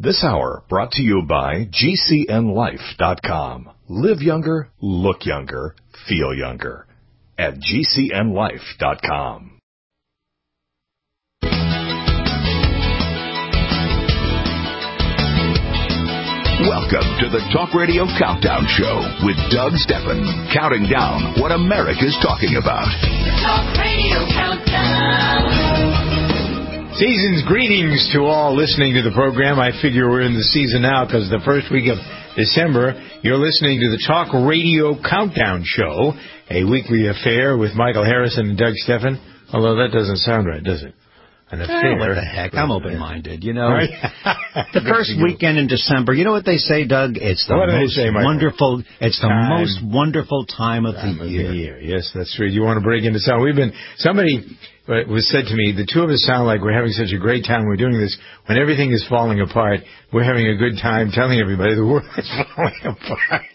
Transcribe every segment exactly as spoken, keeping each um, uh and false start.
This hour brought to you by G C N life dot com. Live younger, look younger, feel younger at G C N life dot com. Welcome to the Talk Radio Countdown Show with Doug Steffen, counting down what America's talking about. The Talk Radio Countdown. Season's greetings to all listening to the program. I figure we're in the season now because the first week of December, you're listening to the Talk Radio Countdown Show, a weekly affair with Michael Harrison and Doug Steffen. Although that doesn't sound right, does it? An affair. Oh, what the heck? I'm open-minded, you know. Right? The first weekend in December, you know what they say, Doug? It's the what most say, wonderful. It's the time, most wonderful time of time the year. Of the year. Yes, that's true. You want to break into something? We've been somebody was said to me, the two of us sound like we're having such a great time. We're doing this when everything is falling apart. We're having a good time telling everybody the world is falling apart.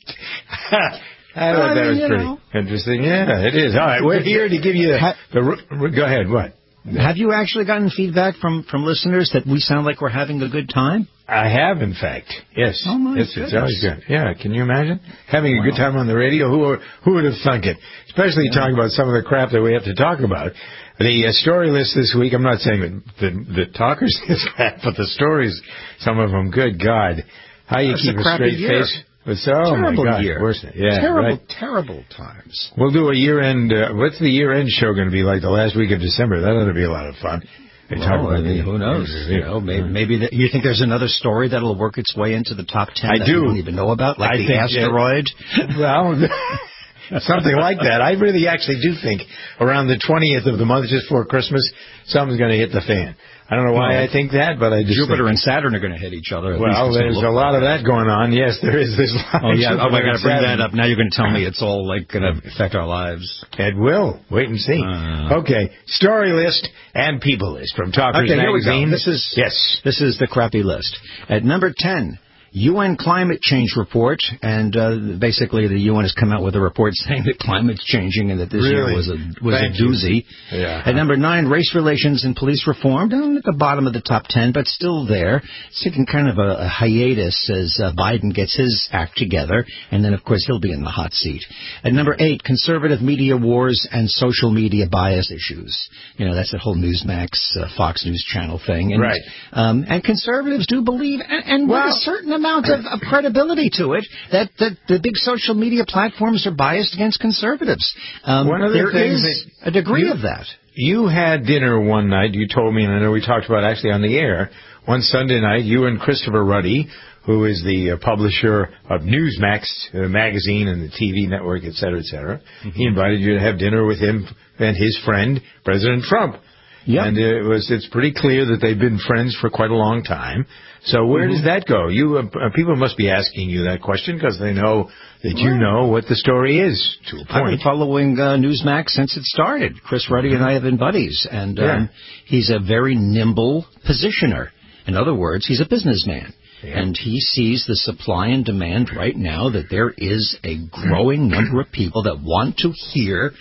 I thought that was pretty know. interesting. Yeah, it is. All right, we're here to give you the. the go ahead. What? Have you actually gotten feedback from, from listeners that we sound like we're having a good time? I have, in fact. Yes. Oh, my yes, goodness. It's always good. Yeah, can you imagine? Having wow. a good time on the radio? Who who would have thunk it? Especially yeah. talking about some of the crap that we have to talk about. The uh, story list this week, I'm not saying that the, the talkers is crap, but the stories, some of them, good God. How you That's keep a, a straight year. face? It's, oh, terrible my God. year. Worse, yeah, terrible, right. terrible times. We'll do a year-end, uh, what's the year-end show going to be like the last week of December? That ought to be a lot of fun. Well, I mean, who knows? You know, maybe, maybe the, you think there's another story that'll work its way into the top ten I that do. you don't even know about, like I the think, asteroid? Yeah. Well, something like that. I really actually do think around the twentieth of the month, just before Christmas, something's going to hit the fan. I don't know why well, I think that, but I just Jupiter think. and Saturn are going to hit each other. Well, there's a lot of that going on. Yes, there is. There's a lot oh, yeah. Oh, I got to bring Saturn. that up. Now you're going to tell me it's all like going to affect our lives. It will. Wait and see. Uh, okay. Story list and people list from Talkers okay, Magazine. Here we go. This is, yes. This is the crappy list. At number ten, U N climate change report, and uh, basically the U N has come out with a report saying that climate's changing and that this really? year was a was Thank a doozy. Yeah. At number nine, race relations and police reform, down at the bottom of the top ten, but still there. It's taking kind of a, a hiatus as uh, Biden gets his act together, and then, of course, he'll be in the hot seat. At number eight, conservative media wars and social media bias issues. You know, that's the whole Newsmax, uh, Fox News Channel thing. And, right. Um, and conservatives do believe, and, and well, with a certain amount of, of credibility to it, that, that the big social media platforms are biased against conservatives. Um, one of the there things is that a degree you, of that. You had dinner one night, you told me, and I know we talked about actually on the air, one Sunday night, you and Christopher Ruddy, who is the uh, publisher of Newsmax uh, magazine and the T V network, et cetera, et cetera. Mm-hmm. He invited you to have dinner with him and his friend, President Trump. Yep. And it was, it's pretty clear that they've been friends for quite a long time. So where mm-hmm. does that go? You uh, people must be asking you that question because they know that you know what the story is, to a point. I've been following uh, Newsmax since it started. Chris Ruddy and I have been buddies, and yeah. um, he's a very nimble positioner. In other words, he's a businessman. Yeah. And he sees the supply and demand right now that there is a growing number of people that want to hear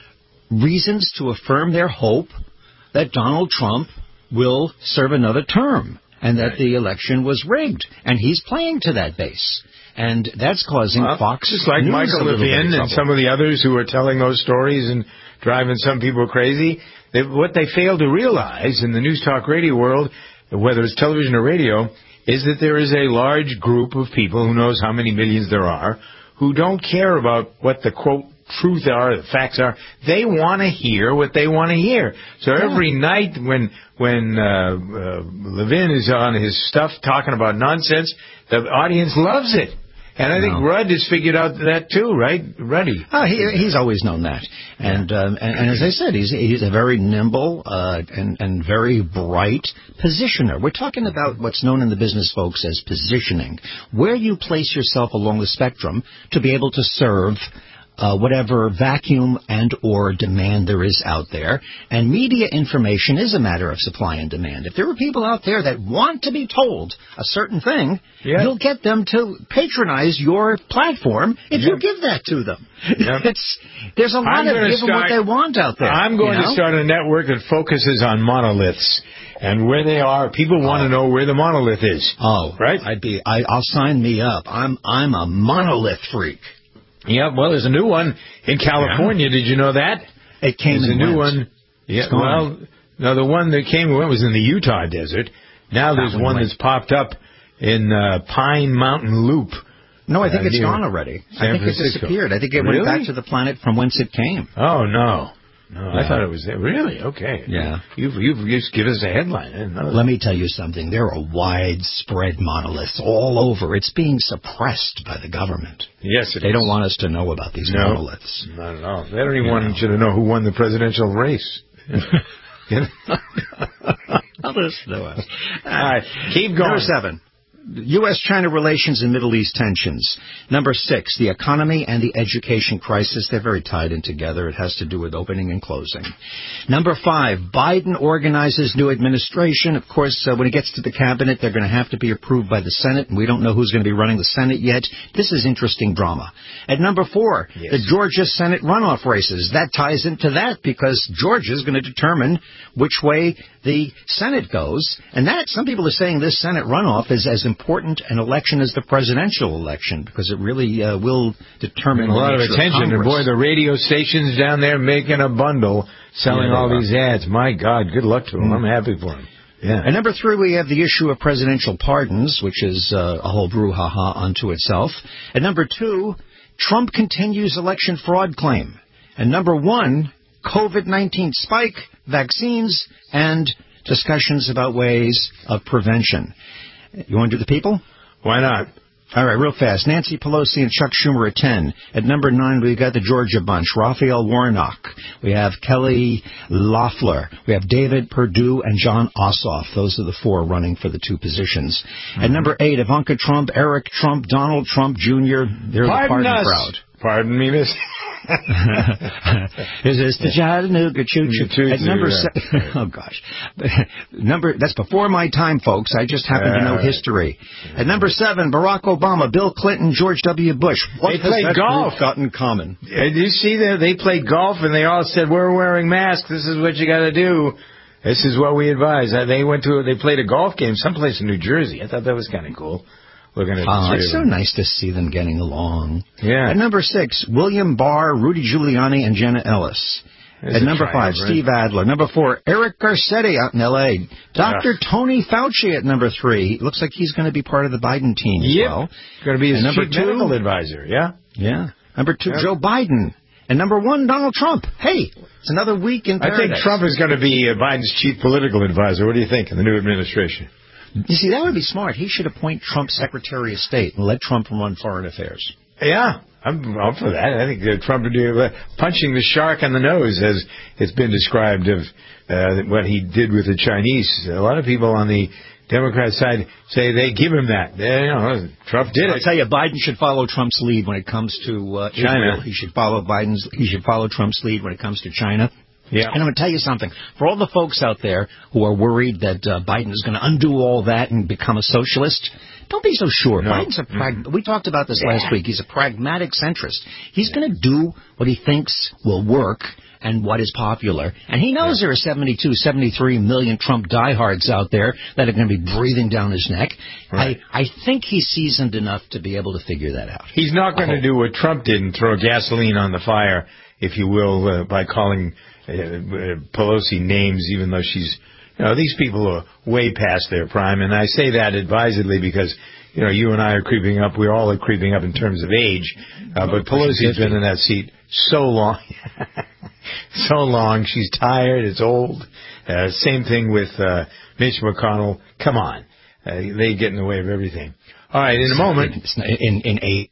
reasons to affirm their hope that Donald Trump will serve another term and that right. the election was rigged. And he's playing to that base. And that's causing well, Uh, Fox just like News Michael Levin and some of the others who are telling those stories and driving some people crazy. They, what they fail to realize in the news talk radio world, whether it's television or radio, is that there is a large group of people, who knows how many millions there are, who don't care about what the, quote, truth are, the facts are. They want to hear what they want to hear. So yeah. every night when when uh, uh, Levin is on his stuff talking about nonsense, the audience loves it. And I think no. Rudd has figured out that too, right? Ruddy. Oh, he, he's always known that. And, yeah. um, and and as I said, he's he's a very nimble uh, and, and very bright positioner. We're talking about what's known in the business folks as positioning, where you place yourself along the spectrum to be able to serve uh, whatever vacuum and or demand there is out there. And media information is a matter of supply and demand. If there are people out there that want to be told a certain thing, yeah. you'll get them to patronize your platform if yep. you give that to them. Yep. It's, there's a lot I'm of give start, them what they want out there. I'm going you know? to start a network that focuses on monoliths and where they are. People want oh. to know where the monolith is. Oh, right. I'd be. I, I'll sign me up. I'm. I'm a monolith freak. Yeah. Well, there's a new one in California. Yeah. Did you know that? It came. There's and a new went. one. Yeah. Well, no, the one that came and went was in the Utah desert. Now there's one, one that's popped up in uh, Pine Mountain Loop. No, I think uh, it's gone already. San I think Francisco. it disappeared. I think it really? went back to the planet from whence it came. Oh no. No, yeah. I thought it was there. Really? Okay. Yeah. You've, you've just given us a headline. I didn't know that. Let me tell you something. There are widespread monoliths all over. It's being suppressed by the government. Yes, it They is. don't want us to know about these no, monoliths. Not at all. They don't even you want know. you to know who won the presidential race. I'll listen to us. All right. Keep going. Number seven. U S China relations and Middle East tensions. Number six, the economy and the education crisis. They're very tied in together. It has to do with opening and closing. Number five, Biden organizes new administration. Of course, uh, when it gets to the cabinet, they're going to have to be approved by the Senate, and we don't know who's going to be running the Senate yet. This is interesting drama. At number four, yes. the Georgia Senate runoff races. That ties into that because Georgia is going to determine which way the Senate goes. And that, some people are saying this Senate runoff is as important an election as the presidential election because it really uh, will determine a lot of nature attention. of and boy, the radio stations down there making a bundle, selling yeah, all are. these ads. My God, good luck to them. Mm. I'm happy for them. Yeah. And number three, we have the issue of presidential pardons, which is uh, a whole brouhaha unto itself. And number two, Trump continues election fraud claim. And number one, COVID nineteen spike, vaccines, and discussions about ways of prevention. You want to do the people? Why not? All right, real fast. Nancy Pelosi and Chuck Schumer at ten. At number nine, we've got the Georgia bunch, Raphael Warnock. We have Kelly Loeffler. We have David Perdue and John Ossoff. Those are the four running for the two positions. Mm-hmm. At number eight, Ivanka Trump, Eric Trump, Donald Trump Junior They're Pardon the pardon us. crowd. Pardon me, miss. Is this the Chattanooga Choo Choo? At number seven, oh gosh, number that's before my time, folks. I just happen to know history. At number seven, Barack Obama, Bill Clinton, George W. Bush. What they has played that golf. group got in common? Did you see that they played golf and they all said we're wearing masks. This is what you got to do. This is what we advise. They went to they played a golf game someplace in New Jersey. I thought that was kind of cool. Looking at oh, it's so nice to see them getting along. Yeah. At number six, William Barr, Rudy Giuliani, and Jenna Ellis. There's At number five, Steve Adler. Number four, Eric Garcetti out in L A Doctor Yeah. Tony Fauci at number three. Looks like he's going to be part of the Biden team as yep. well. Going to be his and chief number two, medical advisor, yeah? Yeah. Number two, yep. Joe Biden. And number one, Donald Trump. Hey, it's another week in paradise. I think Trump is going to be uh, Biden's chief political advisor. What do you think in the new administration? You see, that would be smart. He should appoint Trump Secretary of State and let Trump run foreign affairs. Yeah, I'm up for that. I think uh, Trump would do uh, punching the shark in the nose, as it's been described of uh, what he did with the Chinese. A lot of people on the Democrat side say they give him that. They, you know, Trump did it. I'll tell you, Biden should follow Trump's lead when it comes to uh, China. Israel. He should follow Biden's. He should follow Trump's lead when it comes to China. Yeah. And I'm going to tell you something. For all the folks out there who are worried that uh, Biden is going to undo all that and become a socialist, don't be so sure. No. Biden's a prag- mm-hmm. We talked about this yeah. last week. He's a pragmatic centrist. He's yeah. going to do what he thinks will work and what is popular. And he knows yeah. there are seventy-two, seventy-three million Trump diehards out there that are going to be breathing down his neck. Right. I, I think he's seasoned enough to be able to figure that out. He's not going to do what Trump did and throw gasoline on the fire, if you will, uh, by calling uh, uh, Pelosi names, even though she's, you know, these people are way past their prime. And I say that advisedly because, you know, you and I are creeping up. We're all creeping up in terms of age. Uh, but Pelosi's been in that seat so long. so long. She's tired. It's old. Uh, same thing with uh, Mitch McConnell. Come on. Uh, they get in the way of everything. All right, in a moment. In, in eight.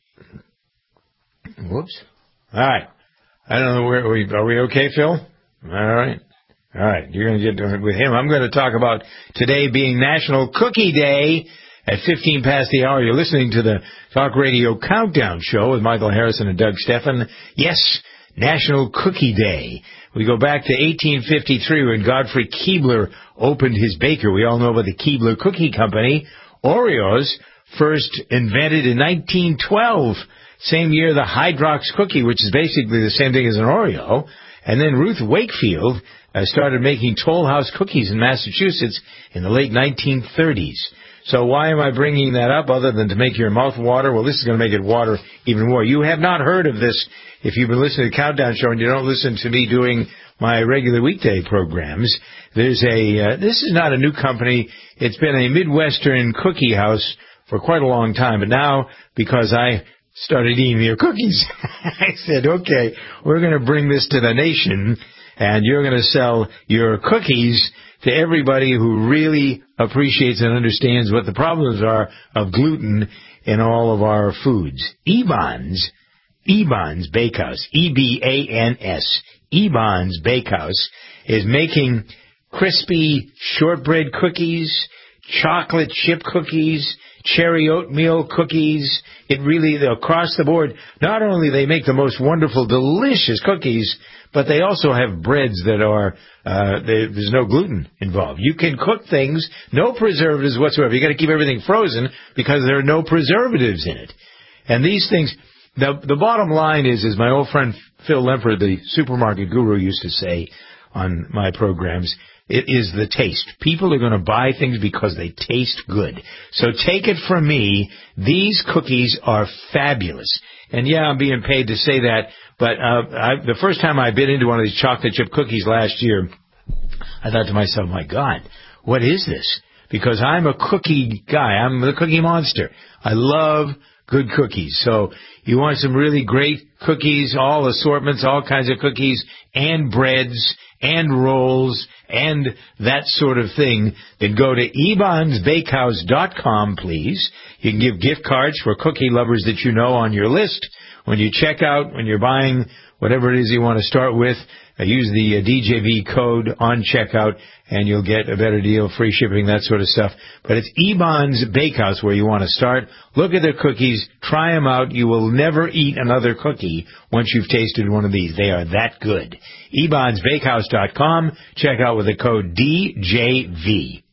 Whoops. All right. I don't know where are we are we okay, Phil? All right. All right. You're going to get with him. I'm going to talk about today being National Cookie Day. At fifteen past the hour, you're listening to the Talk Radio Countdown Show with Michael Harrison and Doug Steffen. Yes, National Cookie Day. We go back to eighteen fifty-three when Godfrey Keebler opened his bakery. We all know about the Keebler Cookie Company. Oreos first invented in nineteen twelve. Same year, the Hydrox cookie, which is basically the same thing as an Oreo. And then Ruth Wakefield uh, started making Toll House cookies in Massachusetts in the late nineteen thirties. So why am I bringing that up other than to make your mouth water? Well, this is going to make it water even more. You have not heard of this if you've been listening to the Countdown Show and you don't listen to me doing my regular weekday programs. There's a, uh, this is not a new company. It's been a Midwestern cookie house for quite a long time. But now, because I started eating their cookies, I said, okay, we're going to bring this to the nation, and you're going to sell your cookies to everybody who really appreciates and understands what the problems are of gluten in all of our foods. Eban's, Eban's Bakehouse, E B A N S, Eban's Bakehouse is making crispy shortbread cookies, chocolate chip cookies, cherry oatmeal cookies. It really, across the board, not only they make the most wonderful, delicious cookies, but they also have breads that are, uh, they, there's no gluten involved. You can cook things, no preservatives whatsoever. You got to keep everything frozen because there are no preservatives in it. And these things, the, the bottom line is, as my old friend Phil Lemper, the supermarket guru, used to say on my programs, it is the taste. People are going to buy things because they taste good. So take it from me, these cookies are fabulous. And yeah, I'm being paid to say that, but uh, I, the first time I bit into one of these chocolate chip cookies last year, I thought to myself, my God, what is this? Because I'm a cookie guy. I'm the cookie monster. I love good cookies. So you want some really great cookies, all assortments, all kinds of cookies, and breads, and rolls, and that sort of thing, then go to ebans bakehouse dot com, please. You can give gift cards for cookie lovers that you know on your list. When you check out, when you're buying whatever it is you want to start with, uh, use the uh, D J V code on checkout, and you'll get a better deal, free shipping, that sort of stuff. But it's Eban's Bakehouse where you want to start. Look at their cookies. Try them out. You will never eat another cookie once you've tasted one of these. They are that good. ebans bakehouse dot com. Check out with the code D J V.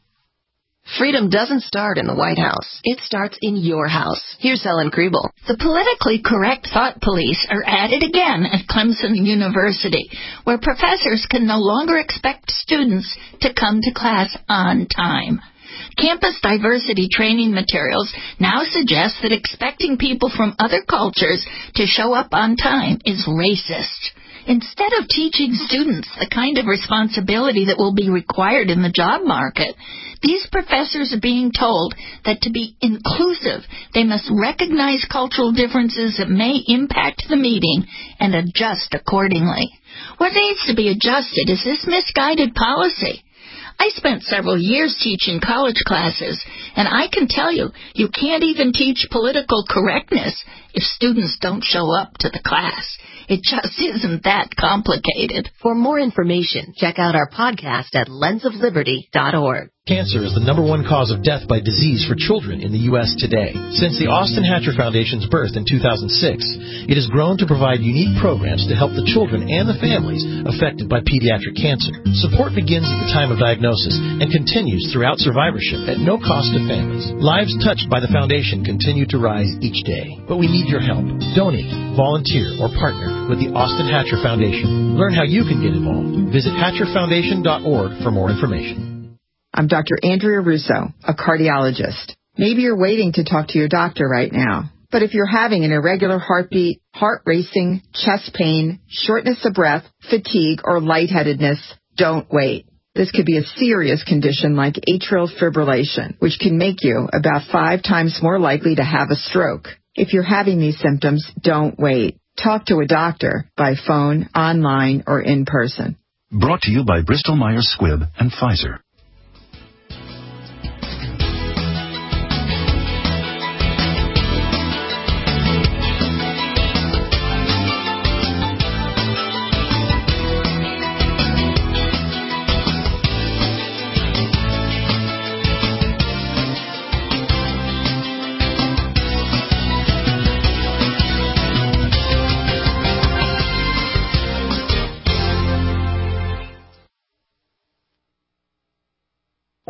Freedom doesn't start in the White House. It starts in your house. Here's Ellen Kriebel. The politically correct thought police are at it again at Clemson University, where professors can no longer expect students to come to class on time. Campus diversity training materials now suggest that expecting people from other cultures to show up on time is racist. Instead of teaching students the kind of responsibility that will be required in the job market, these professors are being told that to be inclusive, they must recognize cultural differences that may impact the meeting and adjust accordingly. What needs to be adjusted is this misguided policy. I spent several years teaching college classes, and I can tell you, you can't even teach political correctness if students don't show up to the class. It just isn't that complicated. For more information, check out our podcast at lens of liberty dot org. Cancer is the number one cause of death by disease for children in the U S today. Since the Austin Hatcher Foundation's birth in two thousand six, it has grown to provide unique programs to help the children and the families affected by pediatric cancer. Support begins at the time of diagnosis and continues throughout survivorship at no cost to families. Lives touched by the foundation continue to rise each day, but we need your help. Donate, volunteer, or partner with the Austin Hatcher Foundation. Learn how you can get involved. Visit hatcher foundation dot org for more information. I'm Doctor Andrea Russo, a cardiologist. Maybe you're waiting to talk to your doctor right now. But if you're having an irregular heartbeat, heart racing, chest pain, shortness of breath, fatigue, or lightheadedness, don't wait. This could be a serious condition like atrial fibrillation, which can make you about five times more likely to have a stroke. If you're having these symptoms, don't wait. Talk to a doctor by phone, online, or in person. Brought to you by Bristol Myers Squibb and Pfizer.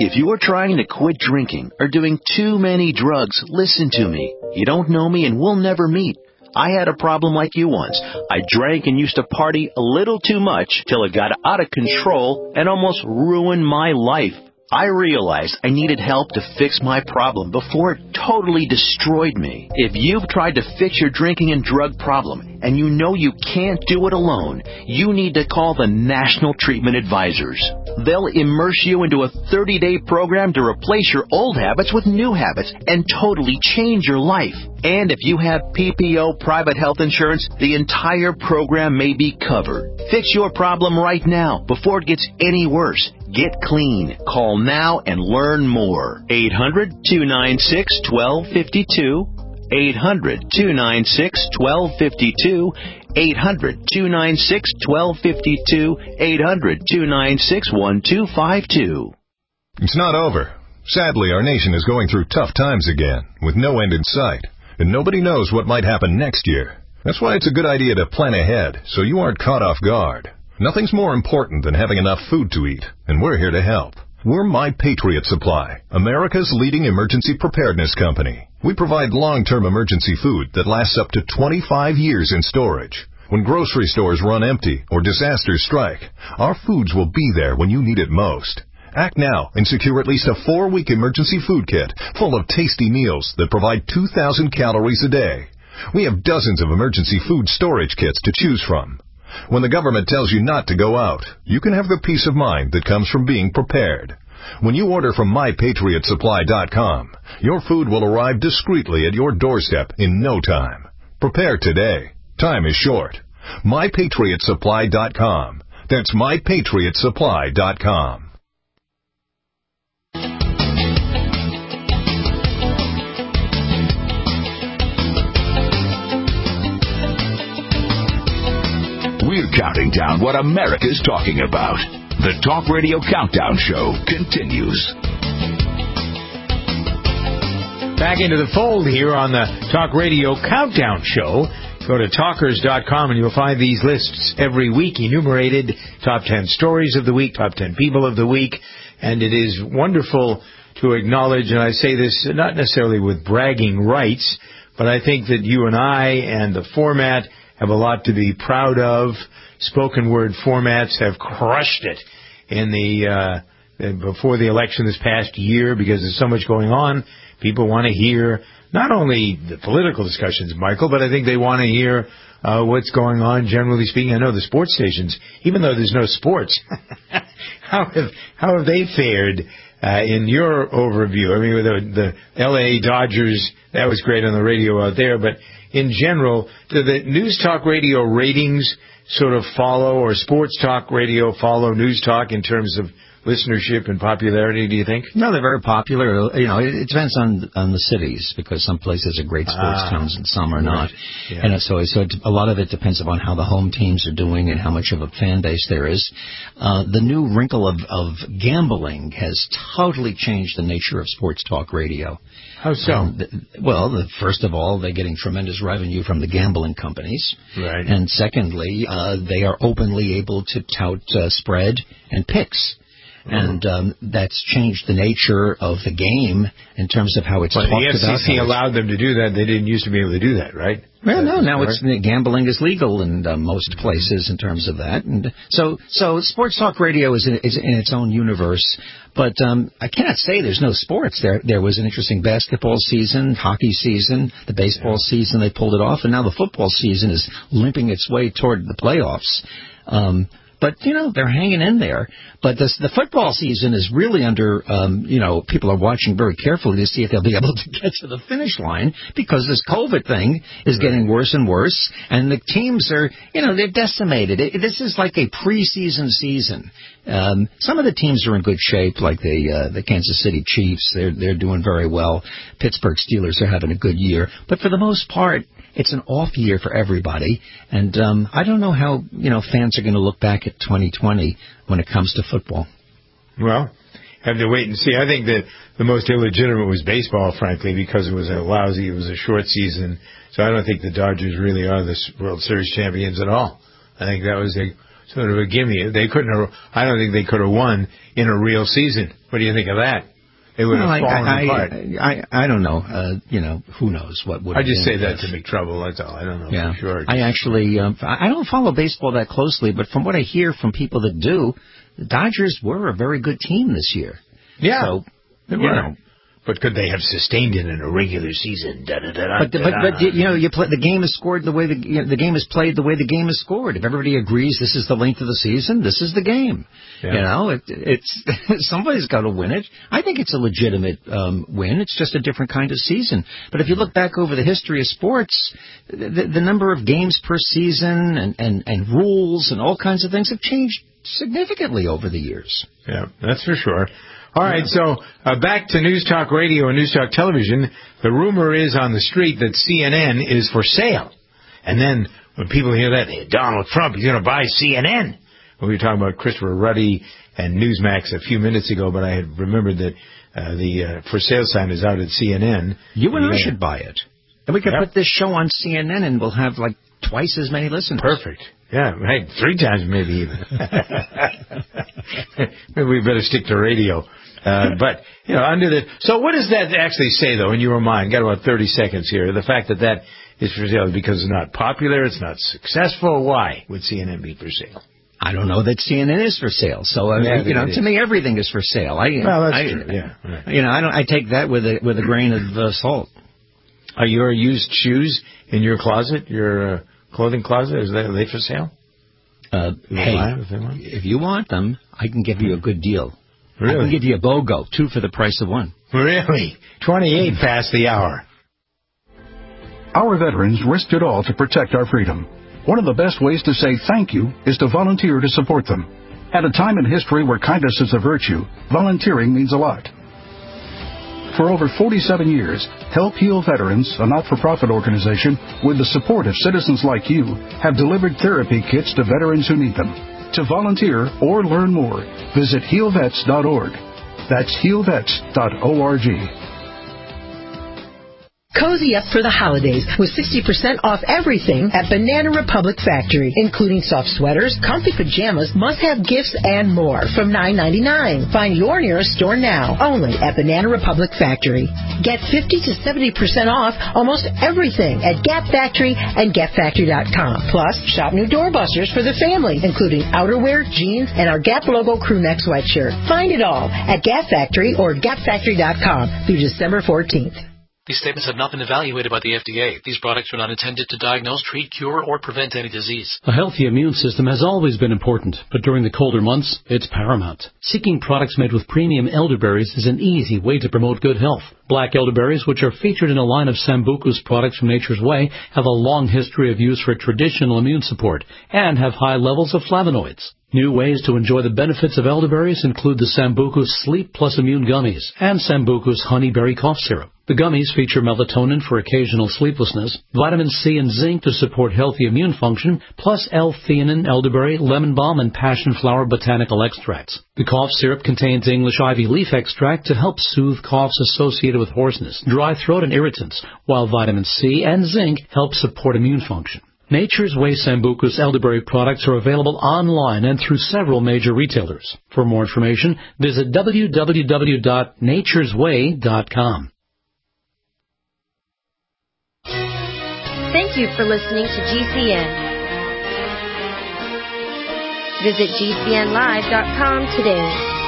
If you are trying to quit drinking or doing too many drugs, listen to me. You don't know me and we'll never meet. I had a problem like you once. I drank and used to party a little too much till it got out of control and almost ruined my life. I realized I needed help to fix my problem before it totally destroyed me. If you've tried to fix your drinking and drug problem and you know you can't do it alone, you need to call the National Treatment Advisors. They'll immerse you into a thirty-day program to replace your old habits with new habits and totally change your life. And if you have P P O private health insurance, the entire program may be covered. Fix your problem right now before it gets any worse. Get clean. Call now and learn more. eight hundred, two nine six, one two five two. eight hundred, two nine six, one two five two. eight hundred, two nine six, one two five two. eight hundred, two nine six, one two five two. It's not over. Sadly, our nation is going through tough times again, with no end in sight, and nobody knows what might happen next year. That's why it's a good idea to plan ahead, so you aren't caught off guard. Nothing's more important than having enough food to eat, and we're here to help. We're My Patriot Supply, America's leading emergency preparedness company. We provide long-term emergency food that lasts up to twenty-five years in storage. When grocery stores run empty or disasters strike, our foods will be there when you need it most. Act now and secure at least a four-week emergency food kit full of tasty meals that provide two thousand calories a day. We have dozens of emergency food storage kits to choose from. When the government tells you not to go out, you can have the peace of mind that comes from being prepared. When you order from my patriot supply dot com, your food will arrive discreetly at your doorstep in no time. Prepare today. Time is short. my patriot supply dot com. That's my patriot supply dot com. We're counting down what America's talking about. The Talk Radio Countdown Show continues. Back into the fold here on the Talk Radio Countdown Show. Go to talkers dot com and you'll find these lists every week enumerated. Top ten stories of the week, top ten people of the week. And it is wonderful to acknowledge, and I say this not necessarily with bragging rights, but I think that you and I and the format have a lot to be proud of. Spoken word formats have crushed it in the uh, before the election this past year because there's so much going on. People want to hear not only the political discussions, Michael, but I think they want to hear uh, what's going on, generally speaking. I know the sports stations, even though there's no sports, how have how have they fared uh, in your overview? I mean, the, the L A Dodgers, that was great on the radio out there, but in general, do the news talk radio ratings sort of follow, or sports talk radio follow news talk in terms of listenership and popularity, do you think? No, they're very popular. You know, it, it depends on on the cities, because some places are great sports ah, towns and some are not. Yeah. And so, so it, a lot of it depends upon how the home teams are doing and how much of a fan base there is. Uh, the new wrinkle of, of gambling has totally changed the nature of sports talk radio. How so? Um, the, well, the, first of all, they're getting tremendous revenue from the gambling companies. Right. And secondly, uh, they are openly able to tout uh, spread and picks. And um, that's changed the nature of the game in terms of how it's but talked the F C C about. allowed them to do that. They didn't used to be able to do that, right? Well, no, now correct? it's gambling is legal in uh, most places in terms of that. And so, so sports talk radio is in, is in its own universe. But um, I cannot say there's no sports. There, there was an interesting basketball season, hockey season, the baseball yeah. season. They pulled it off, and now the football season is limping its way toward the playoffs. Um, But, you know, they're hanging in there. But this, the football season is really under, um, you know, people are watching very carefully to see if they'll be able to get to the finish line, because this COVID thing is right. getting worse and worse. And the teams are, you know, they're decimated. It, this is like a preseason season. Um, some of the teams are in good shape, like the uh, the Kansas City Chiefs. They're, they're doing very well. Pittsburgh Steelers are having a good year. But for the most part, it's an off year for everybody, and um, I don't know how, you know, fans are going to look back at twenty twenty when it comes to football. Well, have to wait and see. I think that the most illegitimate was baseball, frankly, because it was a lousy, it was a short season. So I don't think the Dodgers really are the World Series champions at all. I think that was a sort of a gimme. They couldn't have, I don't think they could have won in a real season. What do you think of that? They would well, have fallen I, I, apart. I, I, I don't know. Uh, you know, who knows what would I have just say been that this. to make trouble, that's all. I don't know Yeah. for sure. I actually, um, I I don't follow baseball that closely, but from what I hear from people that do, the Dodgers were a very good team this year. Yeah. So, they you were. know. But could they have sustained it in a regular season? Da, da, da, da, But, but, but, you know, you play, the game is scored the way the, you know, the game is played the way the game is scored. If everybody agrees this is the length of the season, this is the game. Yeah. You know, it, it's, somebody's got to win it. I think it's a legitimate, um, win. It's just a different kind of season. But if you look back over the history of sports, the, the number of games per season and, and, and rules and all kinds of things have changed significantly over the years. Yeah, that's for sure. All right, so uh, back to News Talk Radio and News Talk Television. The rumor is on the street that C N N is for sale. And then when people hear that, hey, Donald Trump, he's going to buy C N N. Well, we were talking about Christopher Ruddy and Newsmax a few minutes ago, but I had remembered that uh, the uh, for sale sign is out at C N N. You and yeah. I should buy it. And we could yep. put this show on C N N and we'll have like twice as many listeners. Perfect. Yeah, hey, three times maybe even. Maybe we better stick to radio. Uh, but, you know, under the... So what does that actually say, though, in your mind? Got about thirty seconds here. The fact that that is for sale because it's not popular, it's not successful. Why would C N N be for sale? I don't know that C N N is for sale. So, uh, yeah, you know, to me, everything is for sale. I, well, that's I, true, yeah. Right. You know, I don't. I take that with a, with a grain of uh, salt. Are your used shoes in your closet, your uh, clothing closet, is that, are they for sale? Uh, hey, if you want them, I can give you a good deal. Really? I can give you a BOGO, two for the price of one. Really? twenty-eight past the hour. Our veterans risked it all to protect our freedom. One of the best ways to say thank you is to volunteer to support them. At a time in history where kindness is a virtue, volunteering means a lot. For over forty-seven years, Help Heal Veterans, a not-for-profit organization with the support of citizens like you, have delivered therapy kits to veterans who need them. To volunteer or learn more, visit heal vets dot org. That's heal vets dot org. Cozy up for the holidays with sixty percent off everything at Banana Republic Factory, including soft sweaters, comfy pajamas, must-have gifts, and more from nine ninety-nine. Find your nearest store now, only at Banana Republic Factory. Get fifty to seventy percent off almost everything at Gap Factory and gap factory dot com. Plus, shop new doorbusters for the family, including outerwear, jeans, and our Gap logo crew neck sweatshirt. Find it all at Gap Factory or gap factory dot com through December fourteenth. These statements have not been evaluated by the F D A. These products are not intended to diagnose, treat, cure, or prevent any disease. A healthy immune system has always been important, but during the colder months, it's paramount. Seeking products made with premium elderberries is an easy way to promote good health. Black elderberries, which are featured in a line of Sambucus products from Nature's Way, have a long history of use for traditional immune support and have high levels of flavonoids. New ways to enjoy the benefits of elderberries include the Sambucus Sleep Plus Immune Gummies and Sambucus Honeyberry Cough Syrup. The gummies feature melatonin for occasional sleeplessness, vitamin C and zinc to support healthy immune function, plus L-theanine, elderberry, lemon balm, and passion flower botanical extracts. The cough syrup contains English ivy leaf extract to help soothe coughs associated with hoarseness, dry throat, and irritants, while vitamin C and zinc help support immune function. Nature's Way Sambucus elderberry products are available online and through several major retailers. For more information, visit w w w dot natures way dot com. Thank you for listening to G C N. Visit G C N live dot com today.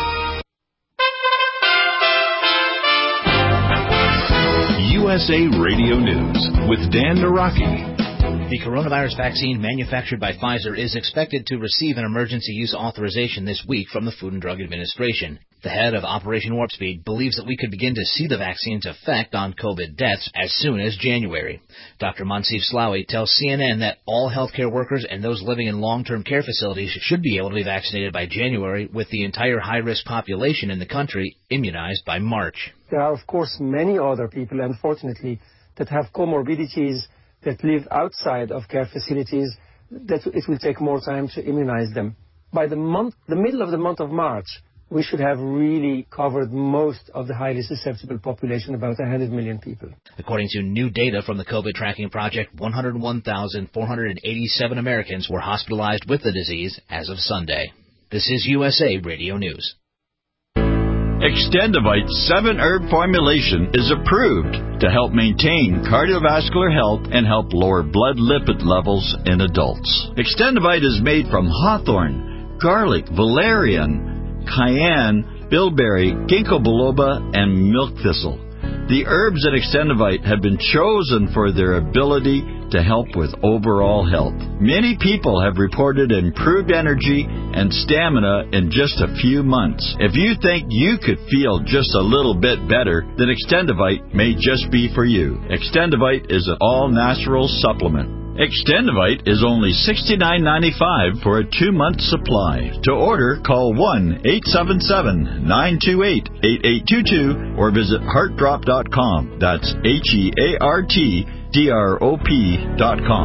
U S A Radio News with Dan Naraki. The coronavirus vaccine manufactured by Pfizer is expected to receive an emergency use authorization this week from the Food and Drug Administration. The head of Operation Warp Speed believes that we could begin to see the vaccine's effect on COVID deaths as soon as January. Doctor Monsif Slaoui tells C N N that all healthcare workers and those living in long-term care facilities should be able to be vaccinated by January, with the entire high-risk population in the country immunized by March. There are, of course, many other people, unfortunately, that have comorbidities that live outside of care facilities, that it will take more time to immunize them. By the month, the middle of the month of March, we should have really covered most of the highly susceptible population, about one hundred million people. According to new data from the COVID Tracking Project, one hundred one thousand four hundred eighty-seven Americans were hospitalized with the disease as of Sunday. This is U S A Radio News. Extendivite's seven-herb formulation is approved to help maintain cardiovascular health and help lower blood lipid levels in adults. Extendivite is made from hawthorn, garlic, valerian, cayenne, bilberry, ginkgo biloba, and milk thistle. The herbs at Extendivite have been chosen for their ability to help with overall health. Many people have reported improved energy and stamina in just a few months. If you think you could feel just a little bit better, then Extendivite may just be for you. Extendivite is an all-natural supplement. Extendivite is only sixty-nine ninety-five for a two-month supply. To order, call one eight seven seven, nine two eight, eight eight two two or visit heart drop dot com. That's H E A R T D R O P dot com.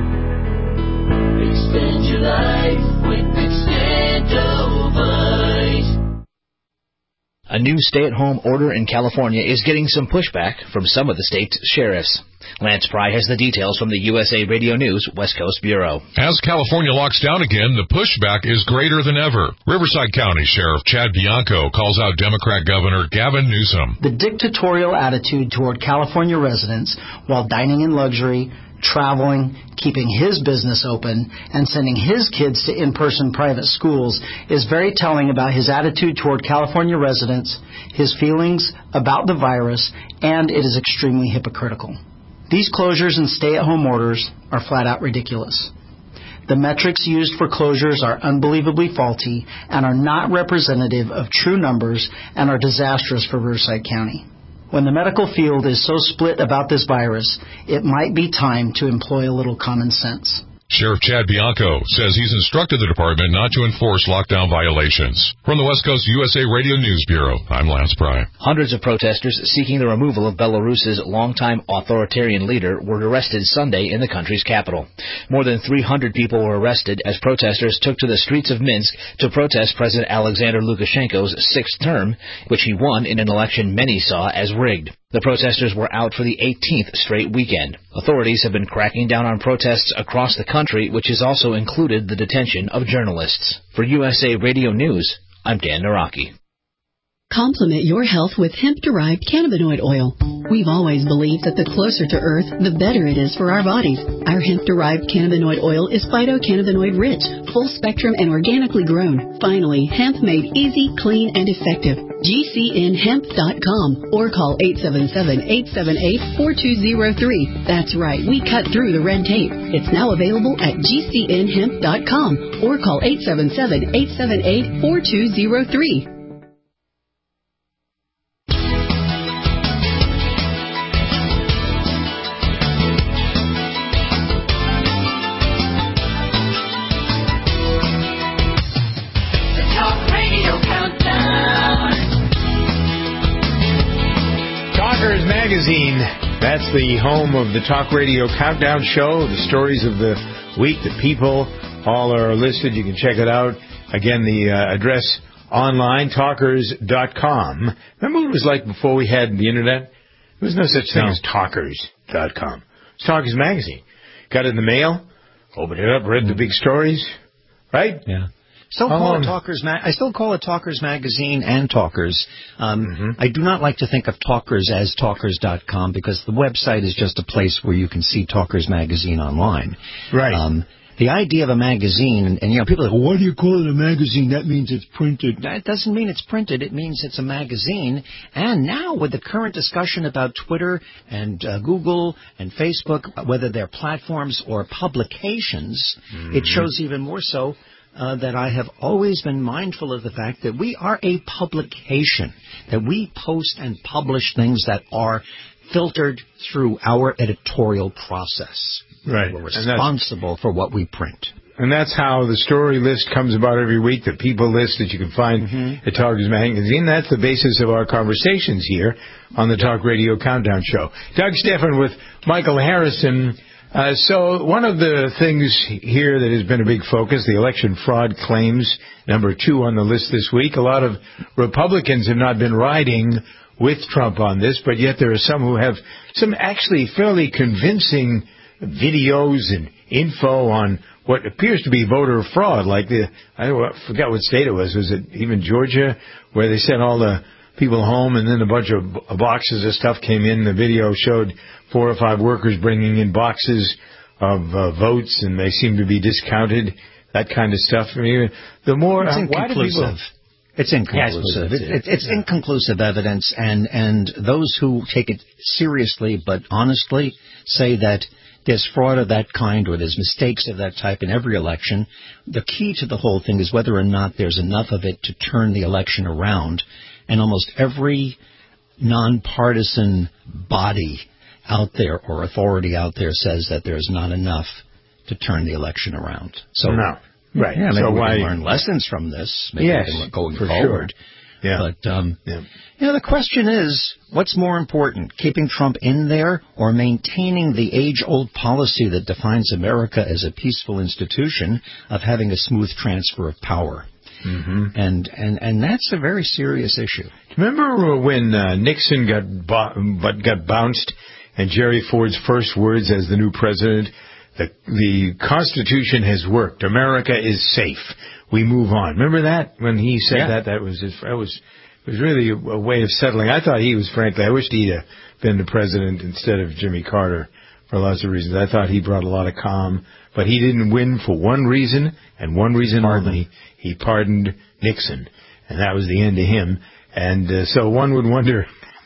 Extend your life with Extendivite. A new stay-at-home order in California is getting some pushback from some of the state's sheriffs. Lance Pry has the details from the U S A Radio News West Coast Bureau. As California locks down again, the pushback is greater than ever. Riverside County Sheriff Chad Bianco calls out Democrat Governor Gavin Newsom. The dictatorial attitude toward California residents while dining in luxury, traveling, keeping his business open, and sending his kids to in-person private schools is very telling about his attitude toward California residents, his feelings about the virus, and it is extremely hypocritical. These closures and stay-at-home orders are flat-out ridiculous. The metrics used for closures are unbelievably faulty and are not representative of true numbers and are disastrous for Riverside County. When the medical field is so split about this virus, it might be time to employ a little common sense. Sheriff Chad Bianco says he's instructed the department not to enforce lockdown violations. From the West Coast U S A Radio News Bureau, I'm Lance Pry. Hundreds of protesters seeking the removal of Belarus's longtime authoritarian leader were arrested Sunday in the country's capital. More than three hundred people were arrested as protesters took to the streets of Minsk to protest President Alexander Lukashenko's sixth term, which he won in an election many saw as rigged. The protesters were out for the eighteenth straight weekend. Authorities have been cracking down on protests across the country, which has also included the detention of journalists. For U S A Radio News, I'm Dan Naraki. Complement your health with hemp-derived cannabinoid oil. We've always believed that the closer to Earth, the better it is for our bodies. Our hemp-derived cannabinoid oil is phytocannabinoid-rich, full-spectrum, and organically grown. Finally, hemp made easy, clean, and effective. G C N hemp dot com or call eight seven seven, eight seven eight, four two zero three. That's right, we cut through the red tape. It's now available at G C N hemp dot com or call eight seven seven, eight seven eight, four two zero three. Magazine. That's the home of the Talk Radio Countdown Show, the stories of the week, the people, all are listed. You can check it out. Again, the uh, address online, talkers dot com. Remember what it was like before we had the Internet? There was no such thing no. as talkers dot com. It's Talkers Magazine. Got it in the mail, opened it up, read the big stories, right? Yeah. Still call um, it Talkers. Ma- I still call it Talkers Magazine and Talkers. Um, mm-hmm. I do not like to think of Talkers as talkers dot com because the website is just a place where you can see Talkers Magazine online. Right. Um, the idea of a magazine, and, and you know, people are like, why do you call it a magazine? That means it's printed. That doesn't mean it's printed. It means it's a magazine. And now with the current discussion about Twitter and uh, Google and Facebook, whether they're platforms or publications, mm-hmm. it shows even more so Uh, that I have always been mindful of the fact that we are a publication, that we post and publish things that are filtered through our editorial process. Right. We're responsible for what we print. And that's how the story list comes about every week, the people list that you can find mm-hmm. at Talkers Magazine. That's the basis of our conversations here on the Talk Radio Countdown Show. Doug Stephan with Michael Harrison. Uh, so one of the things here that has been a big focus, the election fraud claims, number two on the list this week. A lot of Republicans have not been riding with Trump on this, but yet there are some who have some actually fairly convincing videos and info on what appears to be voter fraud, like the, I forgot what state it was. Was it even Georgia, where they sent all the people home and then a bunch of boxes of stuff came in. The video showed four or five workers bringing in boxes of uh, votes, and they seem to be discounted, that kind of stuff. I mean, the more... It's uh, inconclusive. Why do people, It's inconclusive. Yes, it, it, it's yeah. inconclusive evidence, and, and those who take it seriously but honestly say that there's fraud of that kind or there's mistakes of that type in every election. The key to the whole thing is whether or not there's enough of it to turn the election around. And almost every nonpartisan body out there or authority out there says that there's not enough to turn the election around. So no. Right. Yeah, maybe so we why, can learn lessons from this. Maybe yes, we can going for forward. Sure. Yeah. But, um, yeah. you know, the question is, what's more important, keeping Trump in there or maintaining the age-old policy that defines America as a peaceful institution of having a smooth transfer of power? Mm-hmm. And, and, and that's a very serious issue. Remember when uh, Nixon got bo- but got bounced and Jerry Ford's first words as the new president, the, the Constitution has worked. America is safe. We move on. Remember that? When he said yeah. that, that was his, that was, it was really a, a way of settling. I thought he was, frankly, I wished he'd uh, been the president instead of Jimmy Carter for lots of reasons. I thought he brought a lot of calm, but he didn't win for one reason and one reason Pardon. only. He pardoned Nixon, and that was the end of him. And uh, so one would wonder,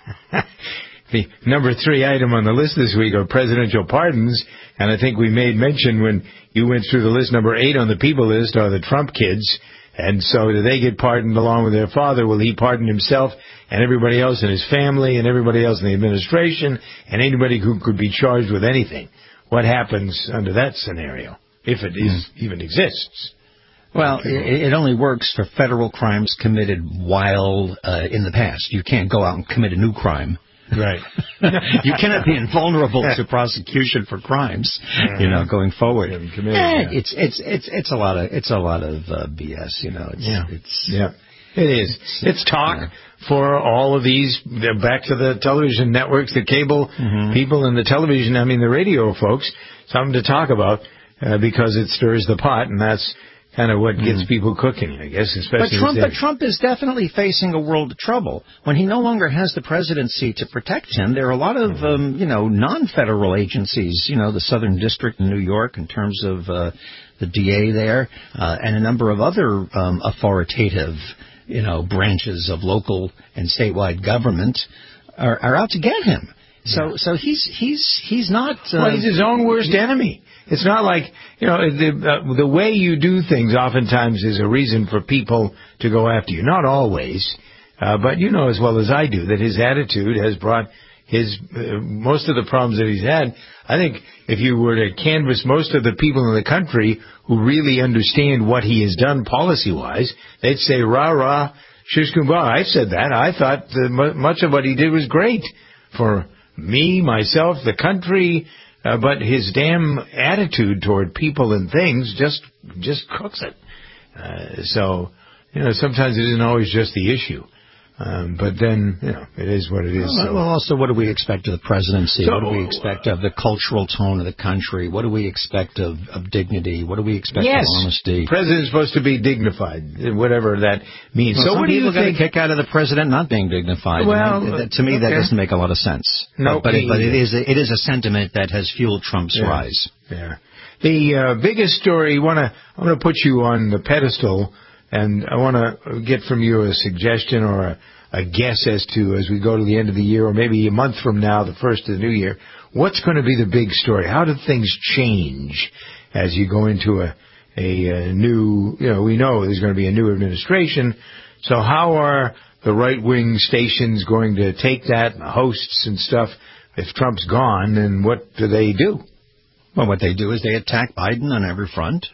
the number three item on the list this week are presidential pardons, and I think we made mention when you went through the list, number eight on the people list are the Trump kids, and so do they get pardoned along with their father? Will he pardon himself and everybody else in his family and everybody else in the administration and anybody who could be charged with anything? What happens under that scenario, if it is, even exists? Well, it, it only works for federal crimes committed while uh, in the past. You can't go out and commit a new crime. Right. You cannot be invulnerable to prosecution for crimes, you know, going forward. Yeah, yeah, it's it's it's it's a lot of it's a lot of uh, B S, you know. It's, yeah. It's, yeah. It is. It's, it's talk yeah. for all of these, back to the television networks, the cable mm-hmm. people and the television, I mean the radio folks, something to talk about uh, because it stirs the pot, and that's kind of what gets mm. people cooking, I guess, especially... But Trump, but Trump is definitely facing a world of trouble. When he no longer has the presidency to protect him, there are a lot of, um, you know, non-federal agencies, you know, the Southern District in New York in terms of uh, the D A there, uh, and a number of other um, authoritative, you know, branches of local and statewide government are, are out to get him. So, yeah. so he's he's he's not. Uh, well, he's his own worst he, enemy. It's not like, you know, the uh, the way you do things oftentimes is a reason for people to go after you. Not always, uh, but you know as well as I do that his attitude has brought his uh, most of the problems that he's had. I think if you were to canvass most of the people in the country who really understand what he has done policy-wise, they'd say, rah, rah, shish kumbah. I said that. I thought that much of what he did was great for me, myself, the country, uh, but his damn attitude toward people and things just just cooks it. Uh, so, you know, sometimes it isn't always just the issue. Um, but then, you know, it is what it is. Well, so. well, also, what do we expect of the presidency? So, what do we expect of the cultural tone of the country? What do we expect of, of dignity? What do we expect yes, of honesty? The president's supposed to be dignified, whatever that means. Well, so some what do you people think? get a kick out of the president not being dignified. Well, you know, to me, okay. that doesn't make a lot of sense. No, but, but, it, but it is a, it is a sentiment that has fueled Trump's yeah. rise. Yeah. The uh, biggest story, wanna, I'm going to put you on the pedestal, and I want to get from you a suggestion or a a guess as to, as we go to the end of the year, or maybe a month from now, the first of the new year, what's going to be the big story? How do things change as you go into a, a, a new, you know, we know there's going to be a new administration, so how are the right-wing stations going to take that, and the hosts and stuff, if Trump's gone, and what do they do? Well, what they do is they attack Biden on every front.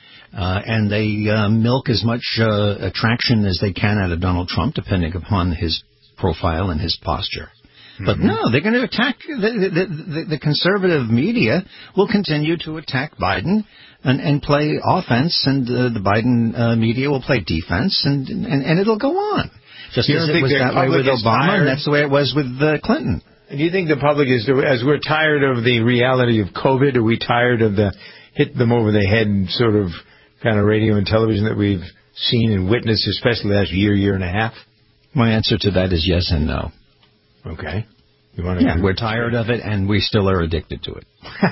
Uh, and they uh, milk as much uh, attraction as they can out of Donald Trump, depending upon his profile and his posture. But Mm-hmm. no, they're going to attack, the, the, the, the conservative media will continue to attack Biden and, and play offense, and uh, the Biden uh, media will play defense, and, and, and it'll go on. Just You as don't it think was the that way public with is Obama, tired? and that's the way it was with uh, Clinton. Do you think the public is, as we're tired of the reality of COVID, are we tired of the hit them over the head and sort of kind of radio and television that we've seen and witnessed, especially the last year, year and a half? My answer to that is yes and no. Okay. You want to yeah, we're tired of it, and we still are addicted to it.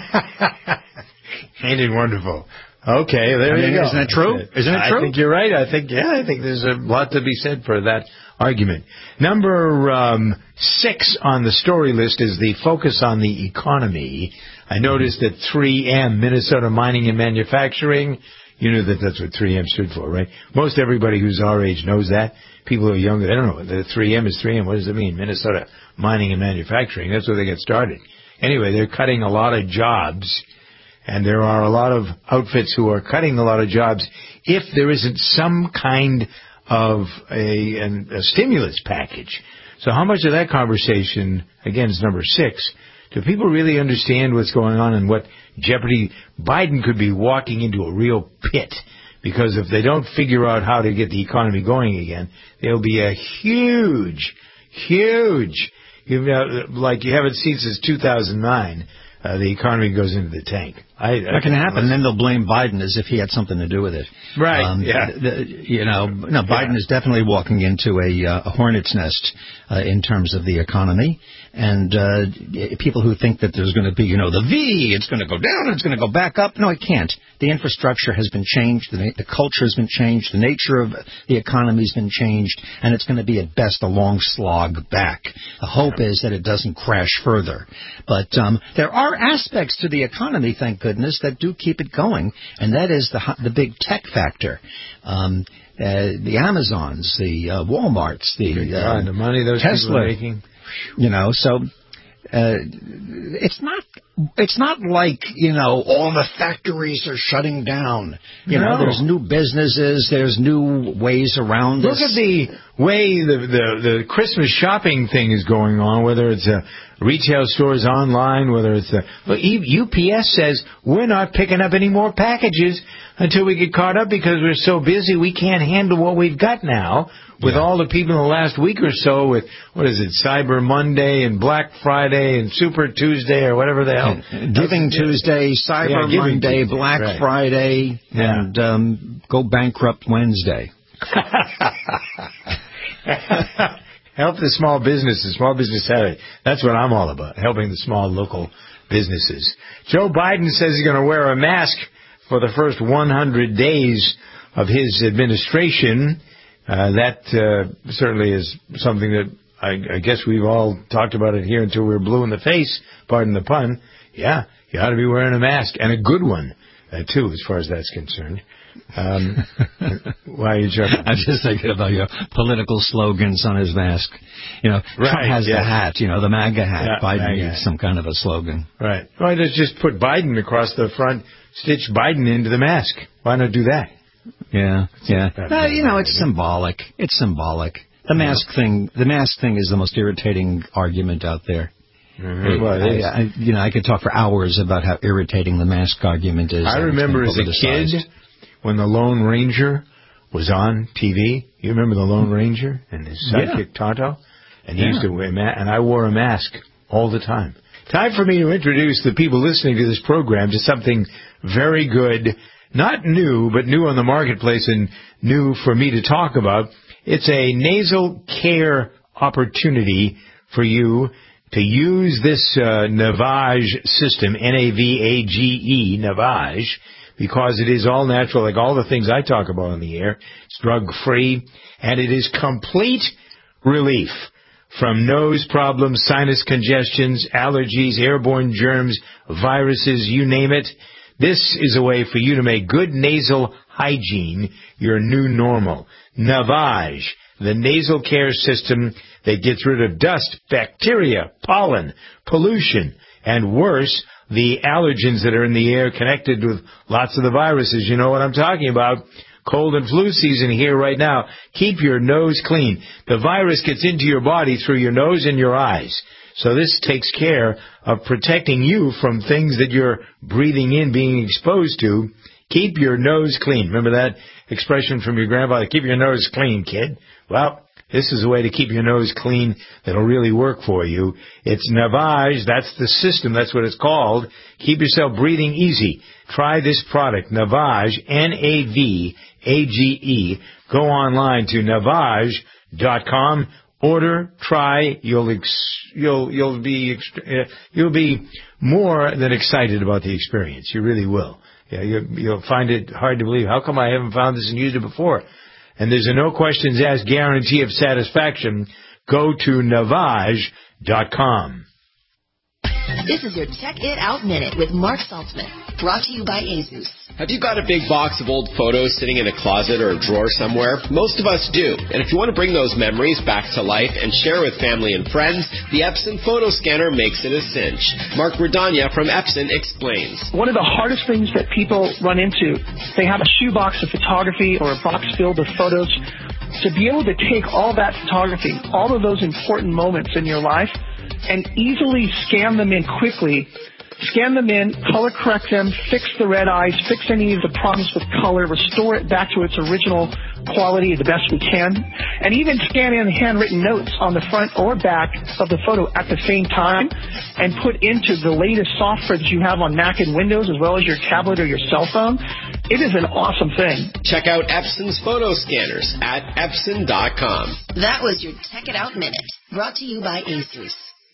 Ain't it wonderful? Okay, there I mean, you go. Isn't it true? It. Isn't it true? I think you're right. I think, yeah, I think there's a lot to be said for that argument. Number um, six on the story list is the focus on the economy. I noticed that three M, Minnesota Mining and Manufacturing, you knew that that's what three M stood for, right? Most everybody who's our age knows that. People who are younger, they don't know. The three M is three M. What does it mean? Minnesota Mining and Manufacturing. That's where they get started. Anyway, they're cutting a lot of jobs, and there are a lot of outfits who are cutting a lot of jobs if there isn't some kind of a, an, a stimulus package. So how much of that conversation, again, is number six, do people really understand what's going on and what jeopardy? Biden could be walking into a real pit, because if they don't figure out how to get the economy going again, there'll be a huge, huge, you know, like you haven't seen since two thousand nine, uh, the economy goes into the tank. I, that can happen, and then they'll blame Biden as if he had something to do with it. Right, um, yeah. The, you know, no, Biden yeah. is definitely walking into a, uh, a hornet's nest uh, in terms of the economy. And uh, people who think that there's going to be, you know, the V, it's going to go down, it's going to go back up. No, it can't. The infrastructure has been changed. The, the culture has been changed. The nature of the economy has been changed. And it's going to be, at best, a long slog back. The hope is that it doesn't crash further. But um, there are aspects to the economy, thank goodness, that do keep it going. And that is the, the big tech factor. Um, uh, the Amazons, the uh, Walmarts, the, uh, God, the money those Tesla, people are making. You know, so uh, it's not it's not like, you know, all the factories are shutting down. You no. know, there's new businesses, there's new ways around Look this. at the way the, the the Christmas shopping thing is going on, whether it's a retail stores online, whether it's a look, U P S says we're not picking up any more packages until we get caught up because we're so busy we can't handle what we've got now. With yeah. all the people in the last week or so with, what is it, Cyber Monday and Black Friday and Super Tuesday or whatever the hell. And Giving Tuesday, Cyber yeah, Monday, Tuesday. Black right. Friday, yeah. and um, Go Bankrupt Wednesday. Help the small businesses, small business Saturday. That's what I'm all about, helping the small local businesses. Joe Biden says he's going to wear a mask for the first one hundred days of his administration. Uh, that uh, certainly is something that I, I guess we've all talked about it here until we were blue in the face, pardon the pun. Yeah, you ought to be wearing a mask, and a good one, uh, too, as far as that's concerned. Um, why are you joking? I'm just thinking about your political slogans on his mask. You know, right, Trump has yeah. the hat, you know, the MAGA hat. Yeah, Biden MAGA. needs some kind of a slogan. Right. Why not just put Biden across the front, stitch Biden into the mask? Why not do that? Yeah, yeah. No, you know, it's symbolic. It's symbolic. The mask yeah. thing. The mask thing is the most irritating argument out there. Mm-hmm. Well, I, I, you know, I could talk for hours about how irritating the mask argument is. I remember as a kid when the Lone Ranger was on T V. You remember the Lone Ranger and his sidekick yeah. Tonto, and he yeah. used to wear ma- and I wore a mask all the time. Time for me to introduce the people listening to this program to something very good. Not new, but new on the marketplace and new for me to talk about. It's a nasal care opportunity for you to use this uh, Navage system, N A V A G E, Navage, because it is all natural, like all the things I talk about on the air. It's drug-free, and it is complete relief from nose problems, sinus congestions, allergies, airborne germs, viruses, you name it. This is a way for you to make good nasal hygiene your new normal. Navage, the nasal care system that gets rid of dust, bacteria, pollen, pollution, and worse, the allergens that are in the air connected with lots of the viruses. You know what I'm talking about. Cold and flu season here right now. Keep your nose clean. The virus gets into your body through your nose and your eyes. So this takes care of protecting you from things that you're breathing in, being exposed to. Keep your nose clean. Remember that expression from your grandfather? Keep your nose clean, kid. Well, this is a way to keep your nose clean that'll really work for you. It's Navage. That's the system. That's what it's called. Keep yourself breathing easy. Try this product, Navage, N A V A G E. Go online to navage dot com. Order, try. You'll ex- you'll you'll be ext- uh, you'll be more than excited about the experience. You really will. Yeah, you, you'll find it hard to believe. How come I haven't found this and used it before? And there's a no questions asked guarantee of satisfaction. Go to navage dot com. This is your Check It Out Minute with Mark Saltzman, brought to you by Asus. Have you got a big box of old photos sitting in a closet or a drawer somewhere? Most of us do. And if you want to bring those memories back to life and share with family and friends, the Epson Photo Scanner makes it a cinch. Mark Radanya from Epson explains. One of the hardest things that people run into, they have a shoebox of photography or a box filled with photos. To be able to take all that photography, all of those important moments in your life, and easily scan them in quickly, scan them in, color correct them, fix the red eyes, fix any of the problems with color, restore it back to its original quality the best we can, and even scan in handwritten notes on the front or back of the photo at the same time and put into the latest software that you have on Mac and Windows as well as your tablet or your cell phone. It is an awesome thing. Check out Epson's photo scanners at epson dot com. That was your Check It Out Minute, brought to you by Asus.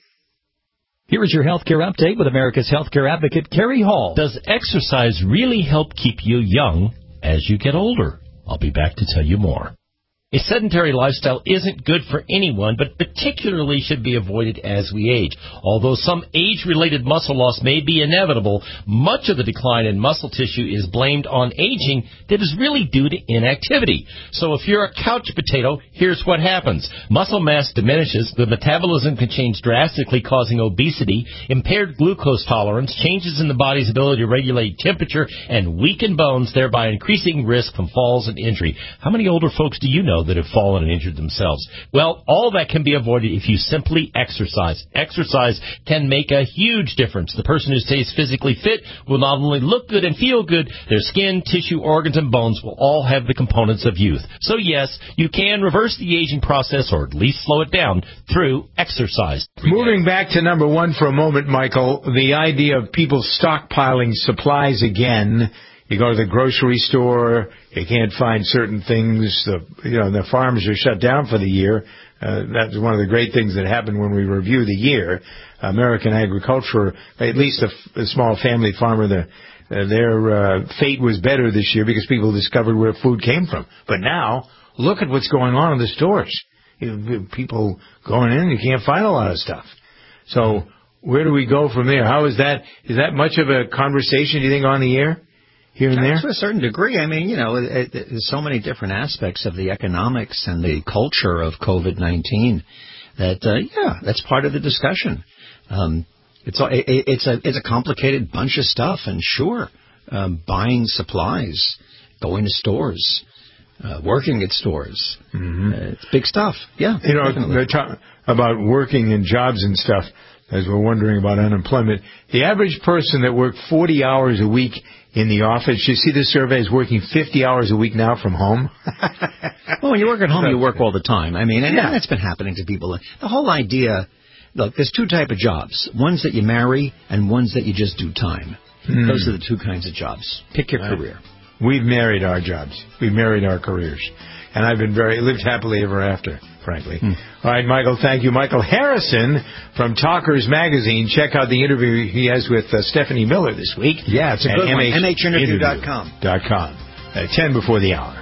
Here is your healthcare update with America's healthcare advocate, Carrie Hall. Does exercise really help keep you young as you get older? I'll be back to tell you more. A sedentary lifestyle isn't good for anyone, but particularly should be avoided as we age. Although some age-related muscle loss may be inevitable, much of the decline in muscle tissue is blamed on aging that is really due to inactivity. So if you're a couch potato, here's what happens. Muscle mass diminishes, the metabolism can change drastically, causing obesity, impaired glucose tolerance, changes in the body's ability to regulate temperature, and weaken bones, thereby increasing risk from falls and injury. How many older folks do you know that have fallen and injured themselves? Well, all that can be avoided if you simply exercise. Exercise can make a huge difference. The person who stays physically fit will not only look good and feel good, their skin, tissue, organs, and bones will all have the components of youth. So yes, you can reverse the aging process or at least slow it down through exercise. Moving back to number one for a moment, Michael, the idea of people stockpiling supplies again. You go to the grocery store, you can't find certain things. The, you know, the farms are shut down for the year. Uh, that's one of the great things that happened when we review the year. American agriculture, at least a, a small family farmer, the, uh, their uh, fate was better this year because people discovered where food came from. But now, look at what's going on in the stores. You, people going in, you can't find a lot of stuff. So where do we go from there? How is that? Is that much of a conversation, do you think, on the air? Here and there? To a certain degree. I mean, you know, it, it, there's so many different aspects of the economics and the culture of COVID nineteen that, uh, yeah, that's part of the discussion. Um, it's, a, it, it's, a, it's a complicated bunch of stuff, and sure, um, buying supplies, going to stores, uh, working at stores. Mm-hmm. Uh, it's big stuff. Yeah, you know, they're talking about working and jobs and stuff, as we're wondering about unemployment. The average person that worked forty hours a week in the office, you see the survey is working fifty hours a week now from home. Well, when you work at home, you work all the time. I mean, and yeah. that's been happening to people. The whole idea, look, there's two type of jobs. Ones that you marry and ones that you just do time. Mm. Those are the two kinds of jobs. Pick your right. career. We've married our jobs. We've married our careers. And I've been very, lived happily ever after, frankly. Hmm. All right, Michael, thank you. Michael Harrison from Talkers Magazine. Check out the interview he has with uh, Stephanie Miller this week. Yeah, it's a good one. M H interview dot com. Dot com. At ten before the hour.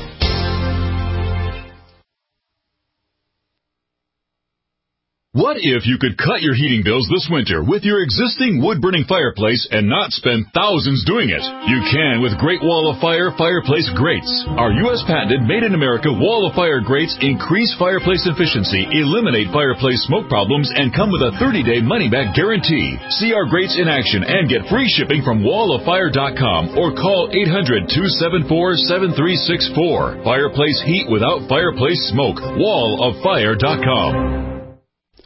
What if you could cut your heating bills this winter with your existing wood-burning fireplace and not spend thousands doing it? You can with Great Wall of Fire Fireplace Grates. Our U S patented made-in-America Wall of Fire grates increase fireplace efficiency, eliminate fireplace smoke problems, and come with a thirty-day money-back guarantee. See our grates in action and get free shipping from wall of fire dot com or call eight hundred, two seven four, seven three six four. Fireplace heat without fireplace smoke. wall of fire dot com.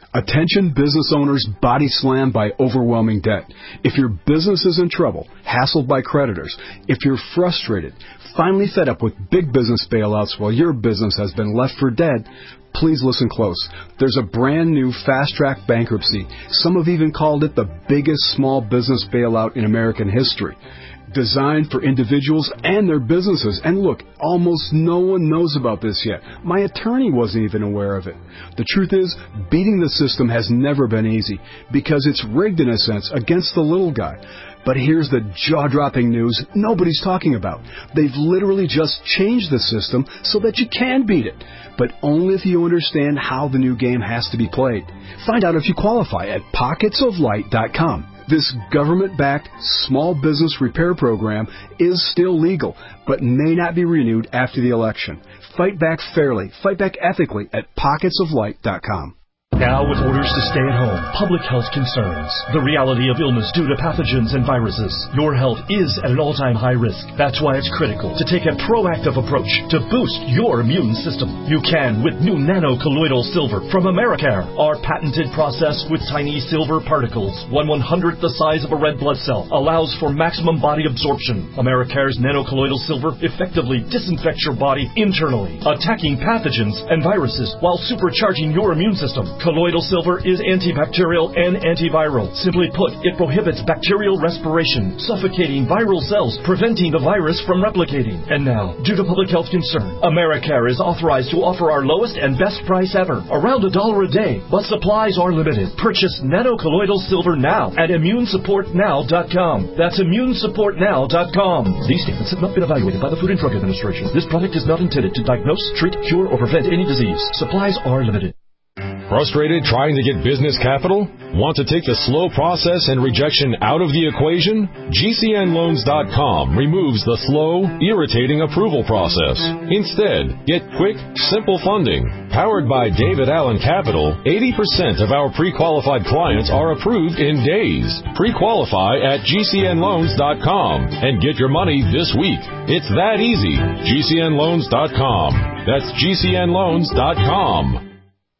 Attention business owners body slammed by overwhelming debt. If your business is in trouble, hassled by creditors, if you're frustrated, finally fed up with big business bailouts while your business has been left for dead, please listen close. There's a brand new fast-track bankruptcy. Some have even called it the biggest small business bailout in American history. Designed for individuals and their businesses. And look, almost no one knows about this yet. My attorney wasn't even aware of it. The truth is, beating the system has never been easy because it's rigged in a sense against the little guy. But here's the jaw-dropping news nobody's talking about. They've literally just changed the system so that you can beat it, but only if you understand how the new game has to be played. Find out if you qualify at pockets of light dot com. This government-backed small business repair program is still legal, but may not be renewed after the election. Fight back fairly, fight back ethically at pockets of light dot com. Now with orders to stay at home, public health concerns, the reality of illness due to pathogens and viruses, your health is at an all-time high risk. That's why it's critical to take a proactive approach to boost your immune system. You can with new nano-colloidal silver from Americare. Our patented process with tiny silver particles, one one-hundredth the size of a red blood cell, allows for maximum body absorption. Americare's nano-colloidal silver effectively disinfects your body internally, attacking pathogens and viruses while supercharging your immune system. Colloidal silver is antibacterial and antiviral. Simply put, it prohibits bacterial respiration, suffocating viral cells, preventing the virus from replicating. And now, due to public health concern, Americare is authorized to offer our lowest and best price ever, around a dollar a day, but supplies are limited. Purchase nano-colloidal silver now at immune support now dot com. That's immune support now dot com. These statements have not been evaluated by the Food and Drug Administration. This product is not intended to diagnose, treat, cure, or prevent any disease. Supplies are limited. Frustrated trying to get business capital? Want to take the slow process and rejection out of the equation? G C N loans dot com removes the slow, irritating approval process. Instead, get quick, simple funding. Powered by David Allen Capital, eighty percent of our pre-qualified clients are approved in days. Pre-qualify at G C N loans dot com and get your money this week. It's that easy. G C N loans dot com. That's G C N loans dot com.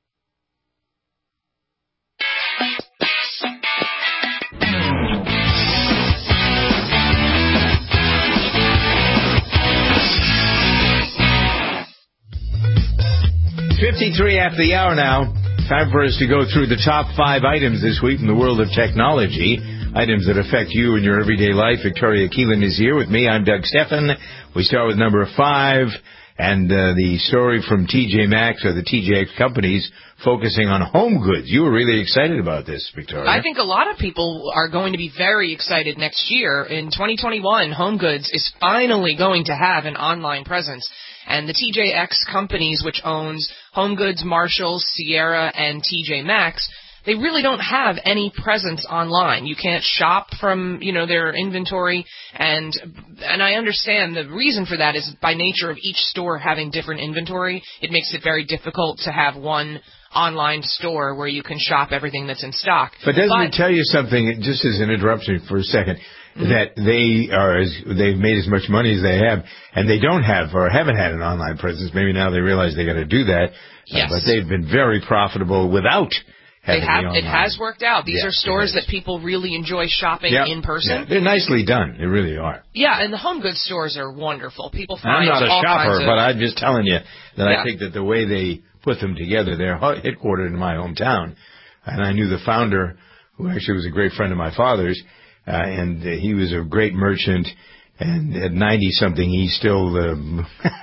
fifty-three after the hour now. Time for us to go through the top five items this week in the world of technology. Items that affect you in your everyday life. Victoria Keelan is here with me. I'm Doug Stephan. We start with number five, and uh, the story from T J Maxx, or the T J X companies, focusing on home goods. You were really excited about this, Victoria. I think a lot of people are going to be very excited next year. In twenty twenty-one, Home Goods is finally going to have an online presence. And the T J X companies, which owns Home Goods, Marshalls, Sierra, and T J Maxx, they really don't have any presence online. You can't shop from, you know, their inventory, and and I understand the reason for that is by nature of each store having different inventory, it makes it very difficult to have one online store where you can shop everything that's in stock. But doesn't but, it tell you something, just as an interruption for a second, mm-hmm. that they are as, they've made as much money as they have, and they don't have or haven't had an online presence. Maybe now they realize they got to do that. Yes. Uh, but they've been very profitable without having they have, the online. It has worked out. These yeah, are stores that people really enjoy shopping yep. in person. Yeah. They're nicely done. They really are. Yeah, and the Home Goods stores are wonderful. People find I'm not a all shopper, kinds of, but I'm just telling you that yeah. I think that the way they put them together, they're headquartered in my hometown, and I knew the founder, who actually was a great friend of my father's, uh, and uh, he was a great merchant, and at ninety-something, he's still um,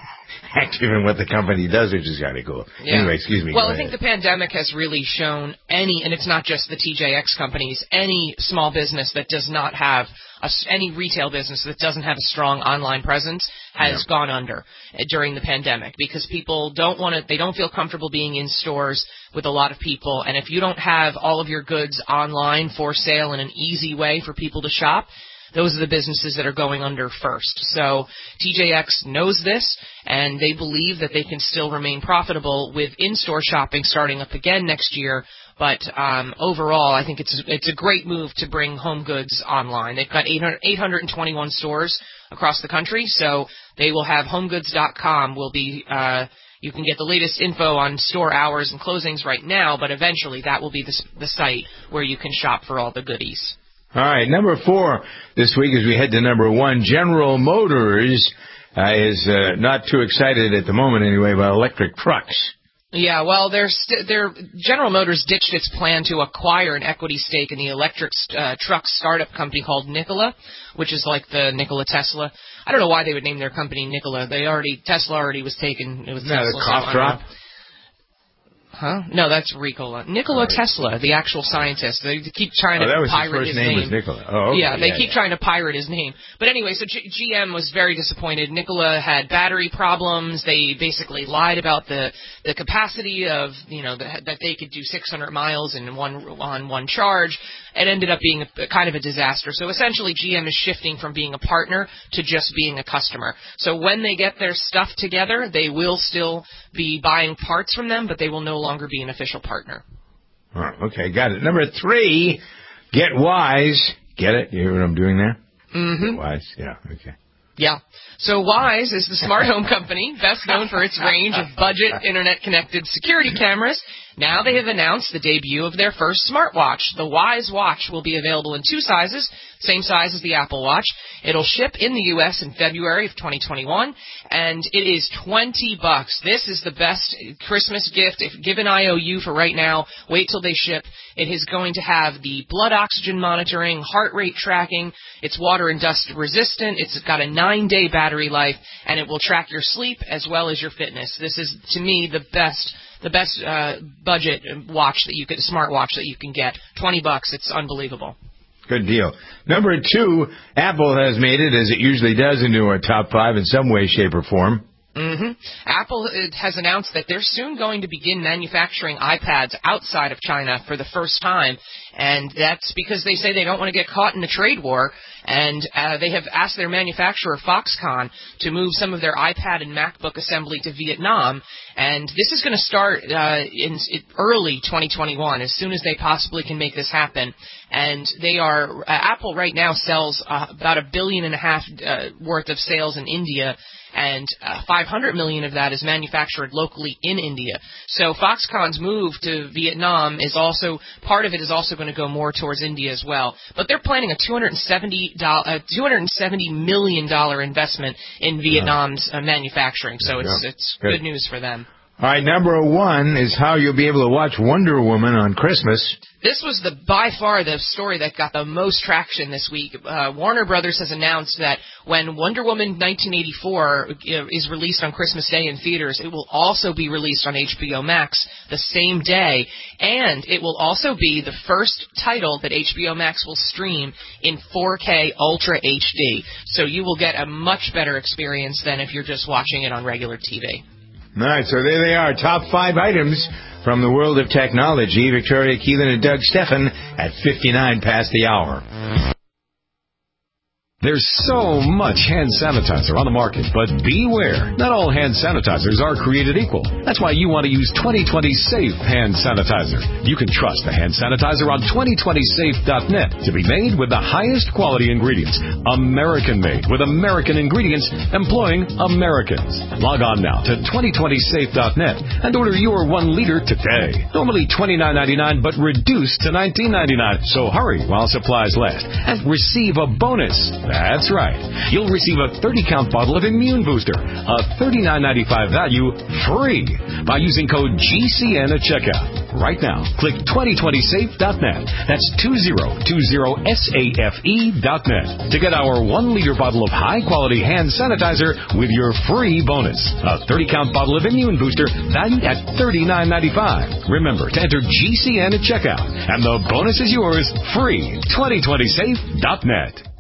active in what the company does, which is kind of cool. Yeah. Anyway, excuse me. Well, I think the pandemic has really shown any, and it's not just the T J X companies, any small business that does not have, a, any retail business that doesn't have a strong online presence has yeah. gone under during the pandemic, because people don't want to, they don't feel comfortable being in stores with a lot of people, and if you don't have all of your goods online for sale in an easy way for people to shop, those are the businesses that are going under first. So T J X knows this, and they believe that they can still remain profitable with in-store shopping starting up again next year. But um, overall, I think it's it's a great move to bring Home Goods online. They've got eight hundred, eight hundred twenty-one stores across the country, so they will have home goods dot com will be uh, You can get the latest info on store hours and closings right now, but eventually that will be the, the site where you can shop for all the goodies. All right, number four this week as we head to number one, General Motors uh, is uh, not too excited at the moment anyway about electric trucks. Yeah, well, they're st- they're, General Motors ditched its plan to acquire an equity stake in the electric uh, truck startup company called Nikola, which is like the Nikola Tesla. I don't know why they would name their company Nikola. They already Tesla already was taken. It was No, Tesla. the cough drop. Huh? No, that's Nikola. Nikola right. Tesla, the actual scientist. They keep trying oh, to that was pirate his, first his name. name. Was Nikola. Oh, okay. Yeah, they yeah, keep yeah. trying to pirate his name. But anyway, so G- GM was very disappointed. Nikola had battery problems. They basically lied about the the capacity of, you know, the, that they could do six hundred miles in one on one charge. It ended up being a, kind of a disaster. So essentially, G M is shifting from being a partner to just being a customer. So when they get their stuff together, they will still be buying parts from them, but they will no longer be an official partner. Oh, okay, got it. Number three, Get Wise. Get it? You hear what I'm doing there? Mm-hmm. Get Wise, yeah, okay. Yeah. So Wise is the smart home company best known for its range of budget, internet-connected security cameras. Now they have announced the debut of their first smartwatch. The Wise Watch will be available in two sizes, same size as the Apple Watch. It'll ship in the U S in February of twenty twenty-one, and it is twenty bucks. This is the best Christmas gift. If give an I O U for right now, wait till they ship. It is going to have the blood oxygen monitoring, heart rate tracking. It's water and dust resistant. It's got a nine-day battery life, and it will track your sleep as well as your fitness. This is, to me, the best the best uh, budget watch that you could, smartwatch that you can get. twenty bucks. It's unbelievable. Good deal. Number two, Apple has made it, as it usually does, into our top five in some way, shape, or form. Mm-hmm. Apple has announced that they're soon going to begin manufacturing iPads outside of China for the first time, and that's because they say they don't want to get caught in a trade war, and uh, they have asked their manufacturer, Foxconn, to move some of their iPad and MacBook assembly to Vietnam, and this is going to start uh, in, in early twenty twenty-one, as soon as they possibly can make this happen. And they are, uh, Apple right now sells uh, about a billion and a half uh, worth of sales in India, and uh, five hundred million of that is manufactured locally in India. So Foxconn's move to Vietnam is also, part of it is also going to go more towards India as well. But they're planning a two hundred seventy million dollars investment in Vietnam's uh, manufacturing. So it's, yeah. it's good. good news for them. All right, number one is how you'll be able to watch Wonder Woman on Christmas. This was the by far the story that got the most traction this week. Uh, Warner Brothers has announced that when Wonder Woman nineteen eighty-four is released on Christmas Day in theaters, it will also be released on H B O Max the same day, and it will also be the first title that H B O Max will stream in four K Ultra H D. So you will get a much better experience than if you're just watching it on regular T V. All right, so there they are, top five items from the world of technology. Victoria Keelan and Doug Steffen at fifty-nine past the hour. There's so much hand sanitizer on the market, but beware. Not all hand sanitizers are created equal. That's why you want to use twenty twenty Safe Hand Sanitizer. You can trust the hand sanitizer on twenty twenty safe dot net to be made with the highest quality ingredients. American-made with American ingredients employing Americans. Log on now to twenty twenty safe dot net and order your one liter today. Normally twenty-nine ninety-nine, but reduced to nineteen ninety-nine. So hurry while supplies last and receive a bonus. That's right. You'll receive a thirty count bottle of Immune Booster, a thirty-nine ninety-five value, free by using code G C N at checkout. Right now, click twenty twenty safe dot net. That's twenty twenty safe dot net to get our one liter bottle of high-quality hand sanitizer with your free bonus. A thirty count bottle of Immune Booster valued at thirty-nine ninety-five. Remember to enter G C N at checkout, and the bonus is yours free. twenty twenty safe dot net.